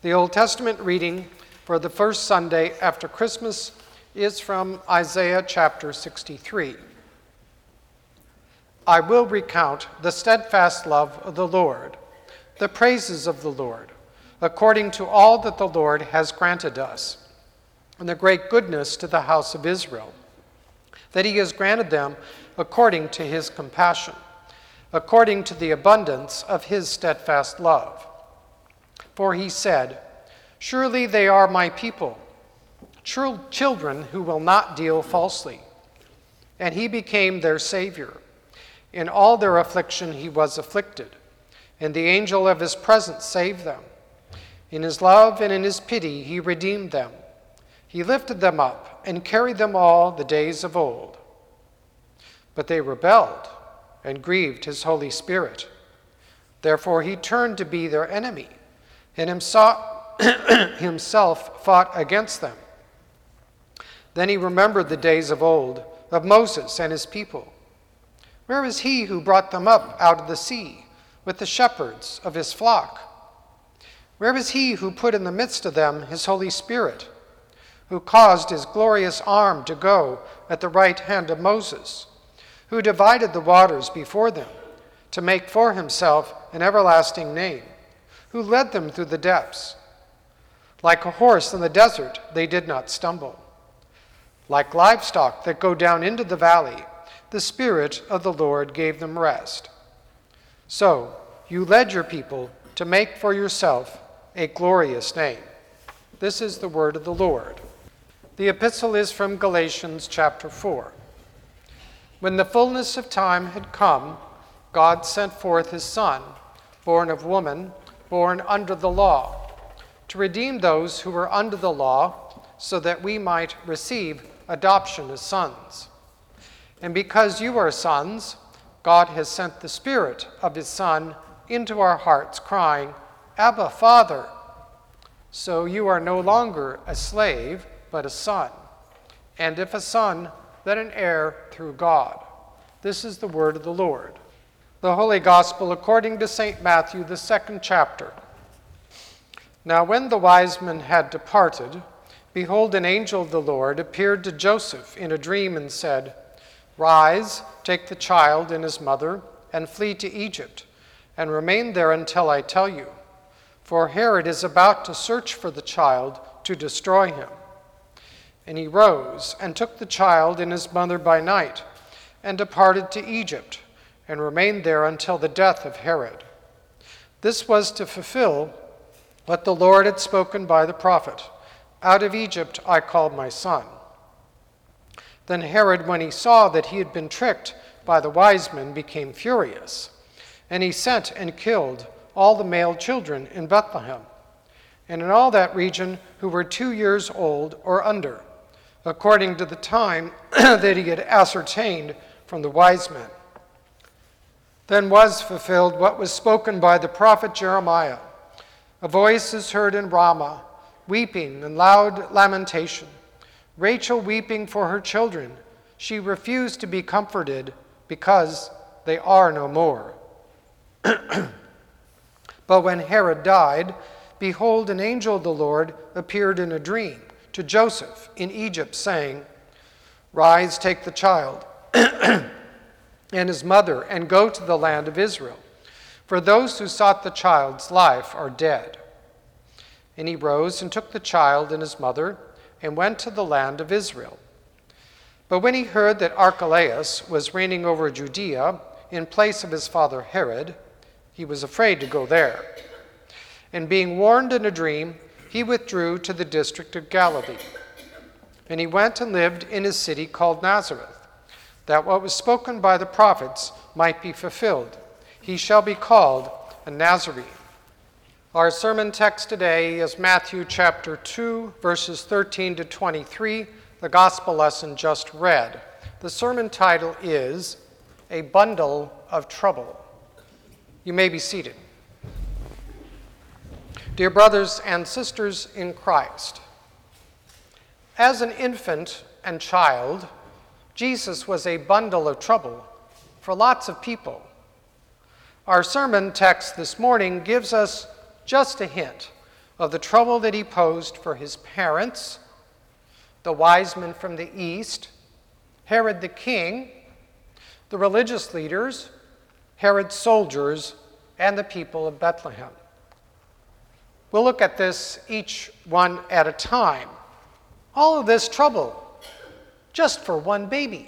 The Old Testament reading for the first Sunday after Christmas is from Isaiah chapter 63. I will recount the steadfast love of the Lord, the praises of the Lord, according to all that the Lord has granted us, and the great goodness to the house of Israel, that he has granted them according to his compassion, according to the abundance of his steadfast love. For he said, "Surely they are my people, children who will not deal falsely." And he became their Savior. In all their affliction he was afflicted, and the angel of his presence saved them. In his love and in his pity he redeemed them. He lifted them up and carried them all the days of old. But they rebelled and grieved his Holy Spirit. Therefore he turned to be their enemy, and himself fought against them. Then he remembered the days of old, of Moses and his people. Where is he who brought them up out of the sea with the shepherds of his flock? Where is he who put in the midst of them his Holy Spirit, who caused his glorious arm to go at the right hand of Moses, who divided the waters before them to make for himself an everlasting name, who led them through the depths? Like a horse in the desert, they did not stumble. Like livestock that go down into the valley, the Spirit of the Lord gave them rest. So you led your people to make for yourself a glorious name. This is the word of the Lord. The epistle is from Galatians chapter 4. When the fullness of time had come, God sent forth his Son, born of woman, born under the law, to redeem those who were under the law, so that we might receive adoption as sons. And because you are sons, God has sent the Spirit of his Son into our hearts, crying, "Abba, Father." So you are no longer a slave, but a son. And if a son, then an heir through God. This is the word of the Lord. The Holy Gospel according to St. Matthew, the 2nd chapter. Now when the wise men had departed, behold, an angel of the Lord appeared to Joseph in a dream and said, "Rise, take the child and his mother, and flee to Egypt, and remain there until I tell you. For Herod is about to search for the child to destroy him." And he rose and took the child and his mother by night, and departed to Egypt, and remained there until the death of Herod. This was to fulfill what the Lord had spoken by the prophet, "Out of Egypt I called my son." Then Herod, when he saw that he had been tricked by the wise men, became furious, and he sent and killed all the male children in Bethlehem, and in all that region who were 2 years old or under, according to the time that he had ascertained from the wise men. Then was fulfilled what was spoken by the prophet Jeremiah. A voice is heard in Ramah, weeping and loud lamentation, Rachel weeping for her children. She refused to be comforted because they are no more. But when Herod died, behold, an angel of the Lord appeared in a dream to Joseph in Egypt, saying, "Rise, take the child and his mother, and go to the land of Israel, for those who sought the child's life are dead." And he rose and took the child and his mother, and went to the land of Israel. But when he heard that Archelaus was reigning over Judea in place of his father Herod, he was afraid to go there. And being warned in a dream, he withdrew to the district of Galilee. And he went and lived in a city called Nazareth, that what was spoken by the prophets might be fulfilled. He shall be called a Nazarene. Our sermon text today is Matthew chapter 2, verses 13 to 23, the gospel lesson just read. The sermon title is A Bundle of Trouble. You may be seated. Dear brothers and sisters in Christ, as an infant and child, Jesus was a bundle of trouble for lots of people. Our sermon text this morning gives us just a hint of the trouble that he posed for his parents, the wise men from the east, Herod the king, the religious leaders, Herod's soldiers, and the people of Bethlehem. We'll look at this each one at a time. All of this trouble just for one baby.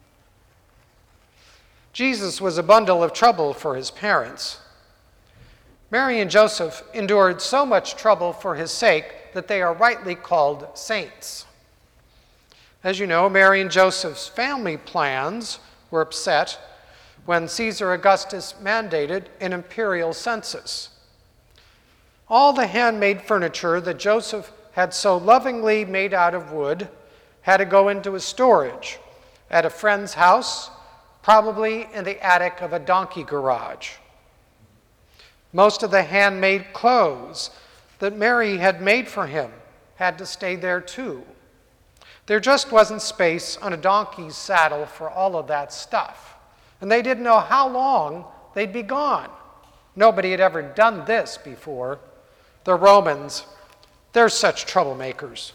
Jesus was a bundle of trouble for his parents. Mary and Joseph endured so much trouble for his sake that they are rightly called saints. As you know, Mary and Joseph's family plans were upset when Caesar Augustus mandated an imperial census. All the handmade furniture that Joseph had so lovingly made out of wood had to go into a storage at a friend's house, probably in the attic of a donkey garage. Most of the handmade clothes that Mary had made for him had to stay there too. There just wasn't space on a donkey's saddle for all of that stuff. And they didn't know how long they'd be gone. Nobody had ever done this before. The Romans, they're such troublemakers.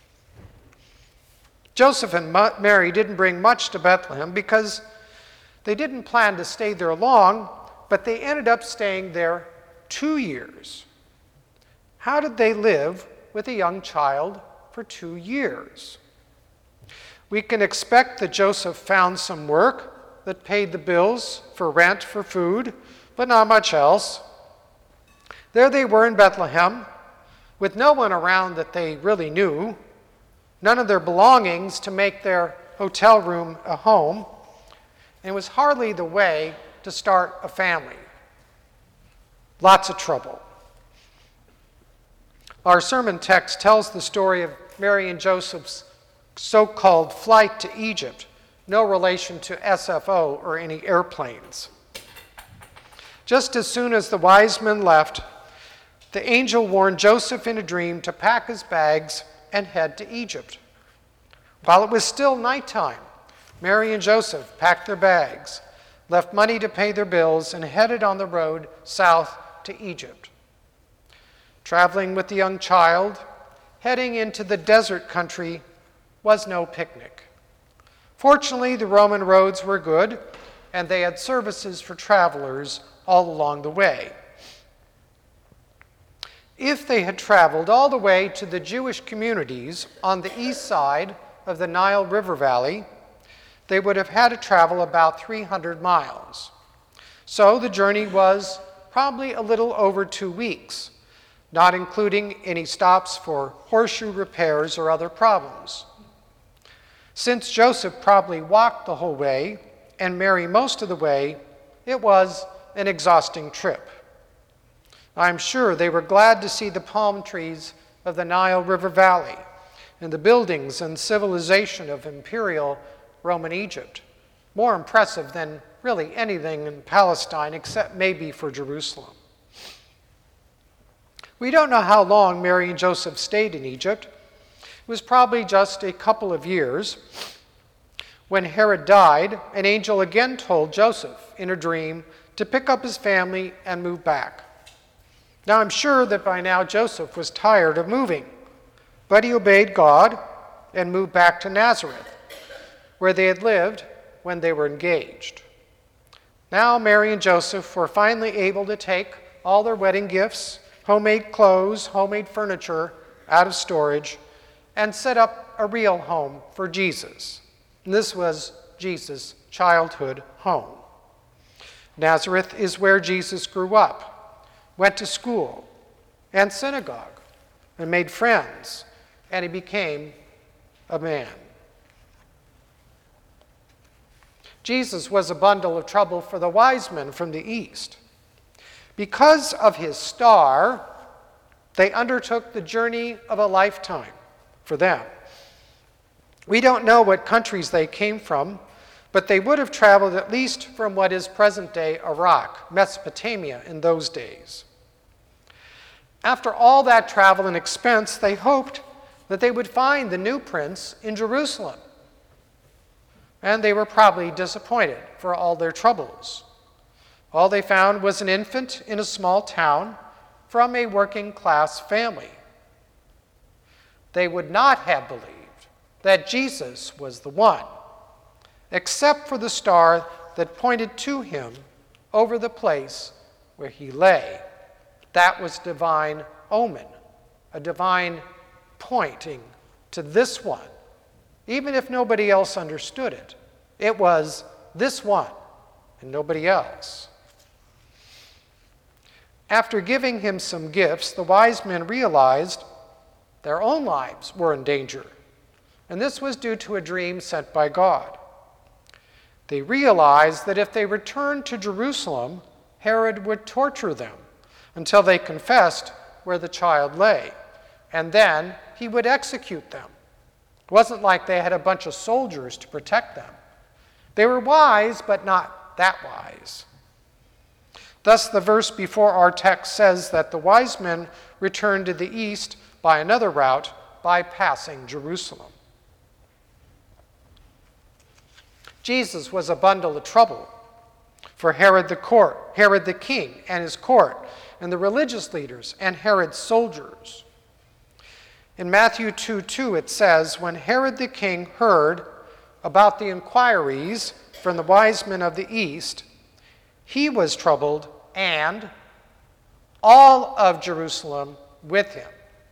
Joseph and Mary didn't bring much to Bethlehem because they didn't plan to stay there long, but they ended up staying there 2 years. How did they live with a young child for 2 years? We can expect that Joseph found some work that paid the bills for rent, for food, but not much else. There they were in Bethlehem, with no one around that they really knew, none of their belongings to make their hotel room a home, and it was hardly the way to start a family. Lots of trouble. Our sermon text tells the story of Mary and Joseph's so-called flight to Egypt, no relation to SFO or any airplanes. Just as soon as the wise men left, the angel warned Joseph in a dream to pack his bags and head to Egypt. While it was still nighttime, Mary and Joseph packed their bags, left money to pay their bills, and headed on the road south to Egypt. Traveling with the young child, heading into the desert country was no picnic. Fortunately, the Roman roads were good, and they had services for travelers all along the way. If they had traveled all the way to the Jewish communities on the east side of the Nile River Valley, they would have had to travel about 300 miles. So the journey was probably a little over 2 weeks, not including any stops for horseshoe repairs or other problems. Since Joseph probably walked the whole way and Mary most of the way, it was an exhausting trip. I'm sure they were glad to see the palm trees of the Nile River Valley and the buildings and civilization of imperial Roman Egypt, more impressive than really anything in Palestine except maybe for Jerusalem. We don't know how long Mary and Joseph stayed in Egypt. It was probably just a couple of years. When Herod died, an angel again told Joseph in a dream to pick up his family and move back. Now I'm sure that by now Joseph was tired of moving, but he obeyed God and moved back to Nazareth, where they had lived when they were engaged. Now Mary and Joseph were finally able to take all their wedding gifts, homemade clothes, homemade furniture out of storage, and set up a real home for Jesus. And this was Jesus' childhood home. Nazareth is where Jesus grew up, went to school and synagogue, and made friends, and he became a man. Jesus was a bundle of trouble for the wise men from the east. Because of his star, they undertook the journey of a lifetime for them. We don't know what countries they came from, but they would have traveled at least from what is present-day Iraq, Mesopotamia in those days. After all that travel and expense, they hoped that they would find the new prince in Jerusalem. And they were probably disappointed for all their troubles. All they found was an infant in a small town from a working class family. They would not have believed that Jesus was the one, except for the star that pointed to him over the place where he lay. That was divine omen, a divine pointing to this one. Even if nobody else understood it, it was this one and nobody else. After giving him some gifts, the wise men realized their own lives were in danger, and this was due to a dream sent by God. They realized that if they returned to Jerusalem, Herod would torture them until they confessed where the child lay, and then he would execute them. It wasn't like they had a bunch of soldiers to protect them. They were wise, but not that wise. Thus, the verse before our text says that the wise men returned to the east by another route, bypassing Jerusalem. Jesus was a bundle of trouble for Herod the king and his court, and the religious leaders and Herod's soldiers. In Matthew 2:2 it says, when Herod the king heard about the inquiries from the wise men of the east, he was troubled, and all of Jerusalem with him.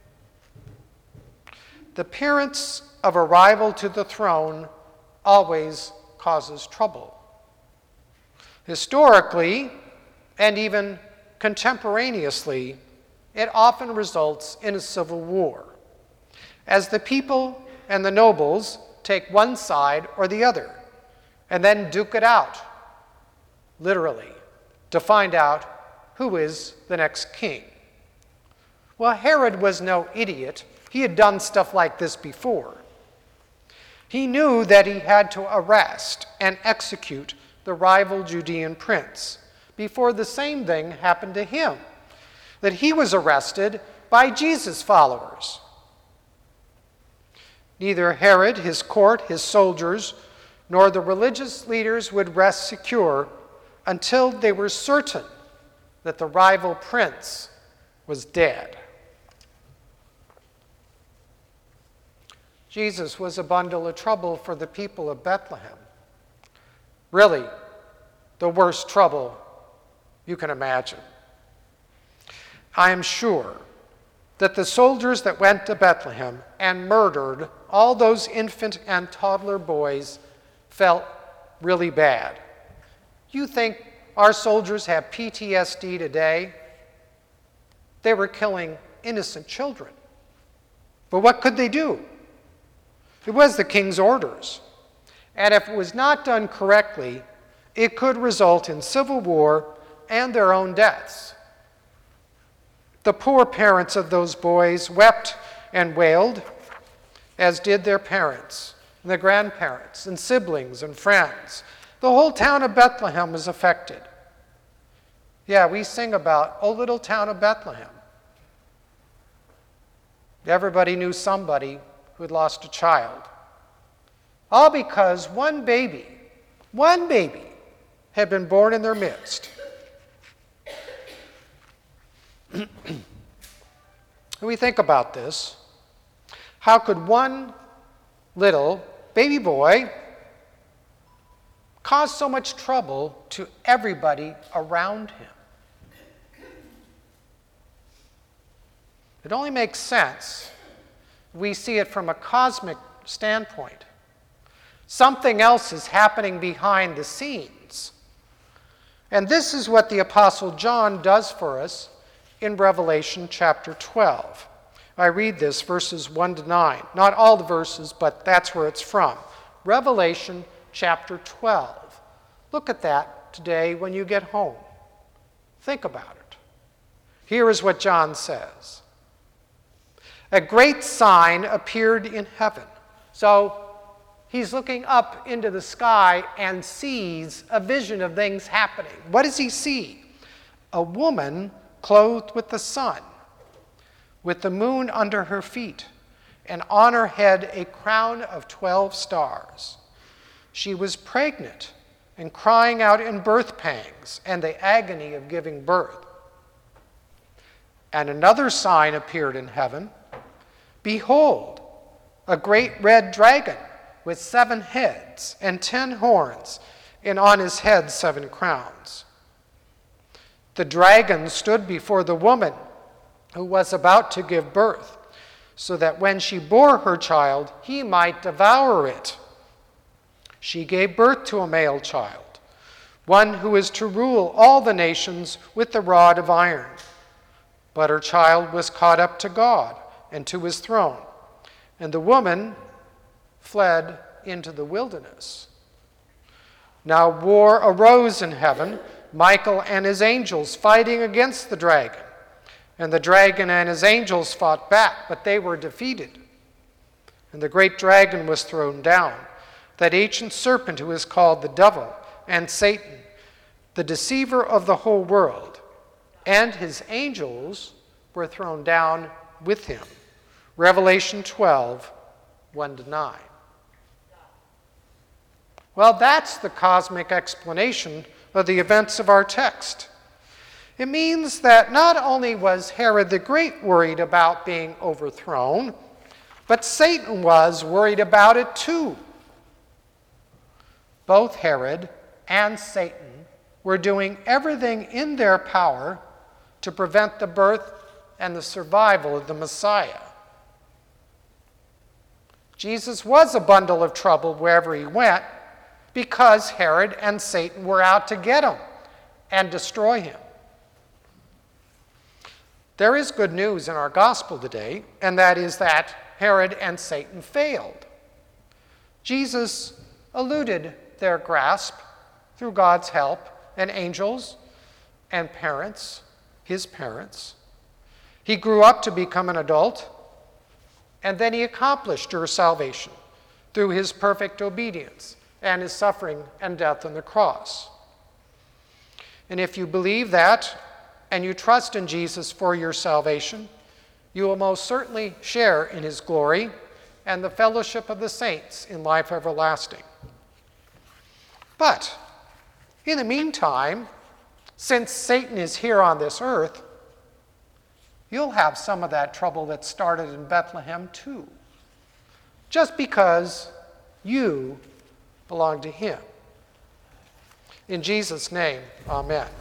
The appearance of a rival to the throne always causes trouble. Historically, and even contemporaneously, it often results in a civil war, as the people and the nobles take one side or the other, and then duke it out, literally, to find out who is the next king. Well, Herod was no idiot. He had done stuff like this before. He knew that he had to arrest and execute the rival Judean prince before the same thing happened to him, that he was arrested by Jesus' followers. Neither Herod, his court, his soldiers, nor the religious leaders would rest secure until they were certain that the rival prince was dead. Jesus was a bundle of trouble for the people of Bethlehem. Really, the worst trouble you can imagine. I am sure that the soldiers that went to Bethlehem and murdered all those infant and toddler boys felt really bad. You think our soldiers have PTSD today? They were killing innocent children. But what could they do? It was the king's orders. And if it was not done correctly, it could result in civil war and their own deaths. The poor parents of those boys wept and wailed, as did their parents, and their grandparents, and siblings, and friends. The whole town of Bethlehem was affected. Yeah, we sing about, oh, little town of Bethlehem. Everybody knew somebody who had lost a child. All because one baby had been born in their midst. When we think about this, how could one little baby boy cause so much trouble to everybody around him? It only makes sense. We see it from a cosmic standpoint. Something else is happening behind the scenes. And this is what the Apostle John does for us in Revelation chapter 12. I read this, verses 1 to 9. Not all the verses, but that's where it's from. Revelation chapter 12. Look at that today when you get home. Think about it. Here is what John says. A great sign appeared in heaven. So he's looking up into the sky and sees a vision of things happening. What does he see? A woman clothed with the sun, with the moon under her feet, and on her head a crown of 12 stars. She was pregnant and crying out in birth pangs and the agony of giving birth. And another sign appeared in heaven. Behold, a great red dragon with 7 heads and 10 horns, and on his head 7 crowns. The dragon stood before the woman who was about to give birth, so that when she bore her child, he might devour it. She gave birth to a male child, one who is to rule all the nations with the rod of iron. But her child was caught up to God and to his throne, and the woman fled into the wilderness. Now war arose in heaven, Michael and his angels fighting against the dragon. And the dragon and his angels fought back, but they were defeated. And the great dragon was thrown down, that ancient serpent who is called the devil and Satan, the deceiver of the whole world. And his angels were thrown down with him. Revelation 12, 1-9. Well, that's the cosmic explanation of the events of our text. It means that not only was Herod the Great worried about being overthrown, but Satan was worried about it too. Both Herod and Satan were doing everything in their power to prevent the birth and the survival of the Messiah. Jesus was a bundle of trouble wherever he went because Herod and Satan were out to get him and destroy him. There is good news in our gospel today, and that is that Herod and Satan failed. Jesus eluded their grasp through God's help and angels and parents, his parents. He grew up to become an adult, and then he accomplished your salvation through his perfect obedience and his suffering and death on the cross. And if you believe that and you trust in Jesus for your salvation, you will most certainly share in his glory and the fellowship of the saints in life everlasting. But in the meantime, since Satan is here on this earth, you'll have some of that trouble that started in Bethlehem too, just because you belong to him. In Jesus' name, amen.